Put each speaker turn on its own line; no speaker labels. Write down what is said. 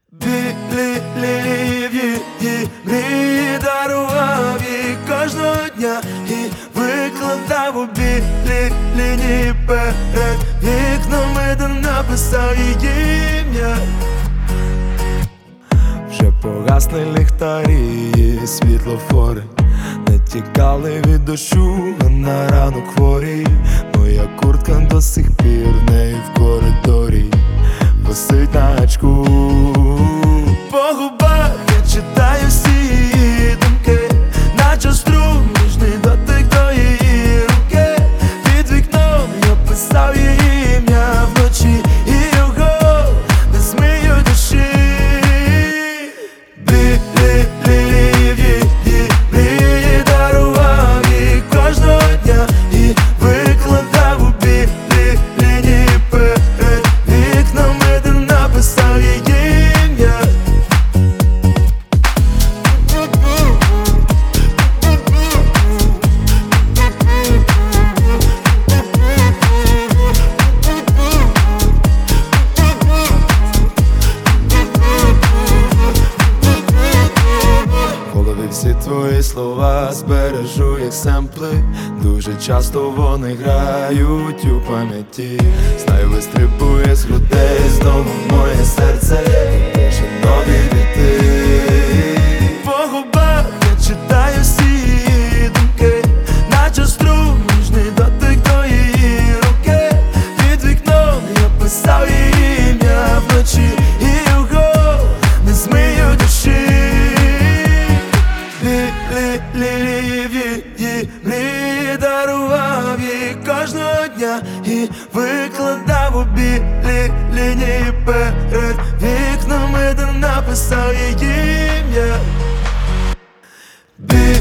Білі лілії мрії дарував їй кожного дня і викладав у білі лінії перед вікнами, де написав її ім'я. Вже погасли ліхтарі і світлофори, не тікали від дощу, на ранок хворі. Моя куртка до сих пір в неї в коридорі висить на гачку. По губах я читаю всі її думки, наче струм, ніжний дотик до її руки. Під вікном я писав її ім'я вночі, і його не змию душі. Білі лілії її мрії дарував їй кожного дня і викладав у білі лінії перед вікнами, де написав її ім'я. В голові всі твої слова збережу як семпли. Дуже часто вони грають у пам'яті. Знаю, вистрибує з грудей знову моє серце, пише нові віти. По губах я читаю всі її думки, наче струм, ніжний дотик до її руки. Під вікном я писав її ім'я вночі, і його не змию душі. Лілії її мрії дарував їй кожного дня і викладав у білі лінії перед вікнами, де написав її ім'я.